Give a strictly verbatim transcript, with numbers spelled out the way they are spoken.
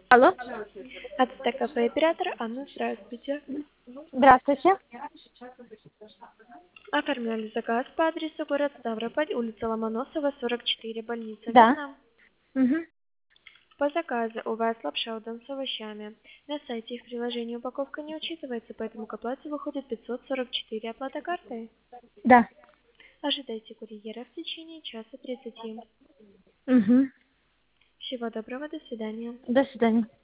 Алло. От ТКП оператора Анна, здравствуйте. Здравствуйте. Оформляли заказ по адресу город Ставрополь, улица Ломоносова, сорок четыре, больница, Да. верно? Угу. По заказу у вас лапша удон с овощами. На сайте и в приложении упаковка не учитывается, поэтому к оплате выходит пятьсот сорок четыре. Оплата картой. Да. Ожидайте курьера в течение часа тридцати. Угу. Всего доброго, до свидания. До свидания.